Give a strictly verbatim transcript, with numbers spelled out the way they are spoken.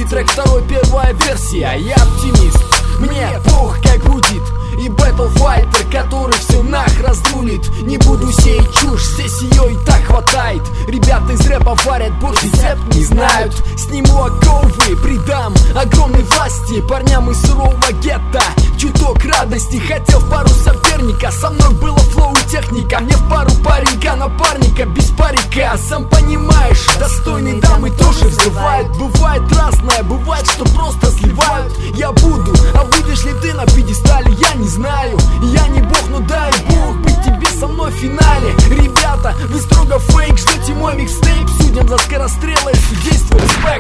трек второй, первая версия. Я оптимист, мне пох как будет. И Battlefightер, который все нах разрулит. Не буду сеять чушь, здесь ее и так хватает. Ребята из рэпа варят борщ, рецепт не знают. Сниму оковы, придам огромной власти парням из сурового гетто. Чуток радости, хотел в пару соперника. Со мной было флоу и техника. Мне в пару паренька, напарника без парика. Сам понимаешь, достойные дамы тоже взрывают. Бывает разное, бывает, что просто сливают. Я буду, а будешь ли ты на пьедестале, я не знаю. Я не бог, но дай бог быть тебе со мной в финале. Ребята, вы строго фейк, ждете мой микстейп. Судям за скорострелы, судейство, респект.